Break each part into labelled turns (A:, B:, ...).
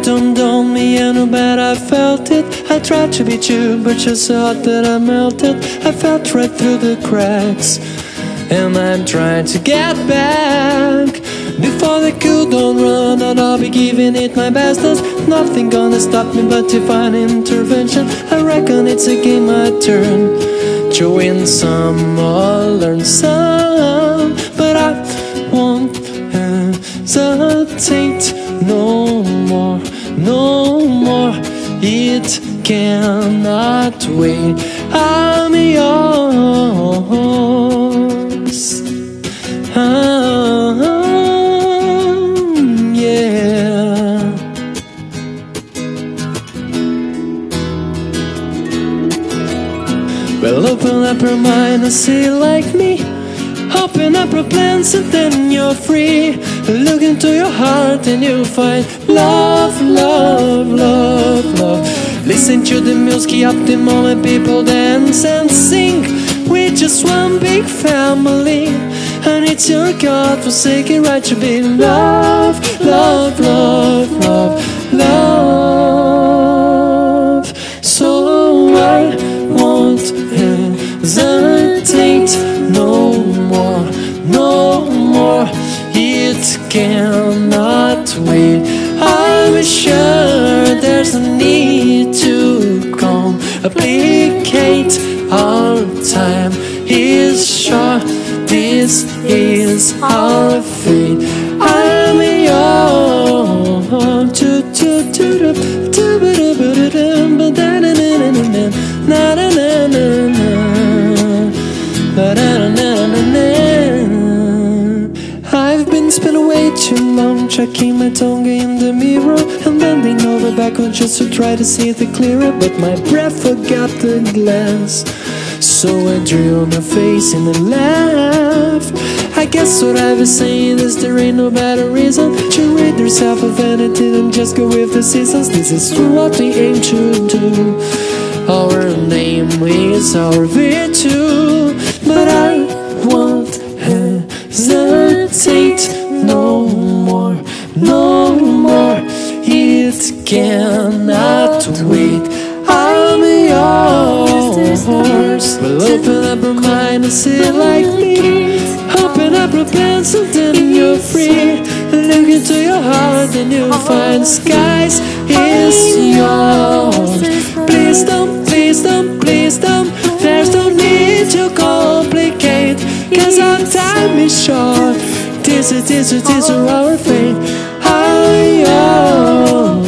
A: dawned on me and oh bad I felt it. I tried to beat you but you saw that I melted. I felt right through the cracks and I'm trying to get back. Before the cool don't run out, I'll be giving it my best. There's nothing gonna stop me but divine intervention. I reckon it's a game I turn to win some or learn some, but I won't hesitate no more, no more. It cannot wait. I'm yours. Yeah. Well, open up your mind and see like me. Open up your plans and then you're free. Look into your heart and you'll find love, love, love, love. Listen to the music up the moment people dance and sing. We're just one big family, and it's your God-forsaken right to be love, love, love, love, love. So I won't hesitate no more, no more. It cannot wait. I'm sure there's no need to complicate. Our time is short. This is our fate. I'm yours. I've been spending way too long checking my tongue in the mirror and bending over backwards just to try to see it clearer, but my breath forgot the glass. So I drew on my face and I laughed. I guess what I was saying is there ain't no better reason to rid yourself of anything and just go with the seasons. This is what we aim to do. Our name is our virtue, but I won't hesitate no more, no more. It cannot wait. I'm yours. Well, open up your mind and see like me. Open up your plans and then you're free. Look into your heart and you'll find skies is yours. Please don't, please don't, please don't. There's no need to complicate, 'cause our time is short. This is our fate. I'm yours.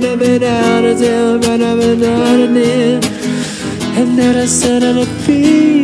A: And then I said I'd be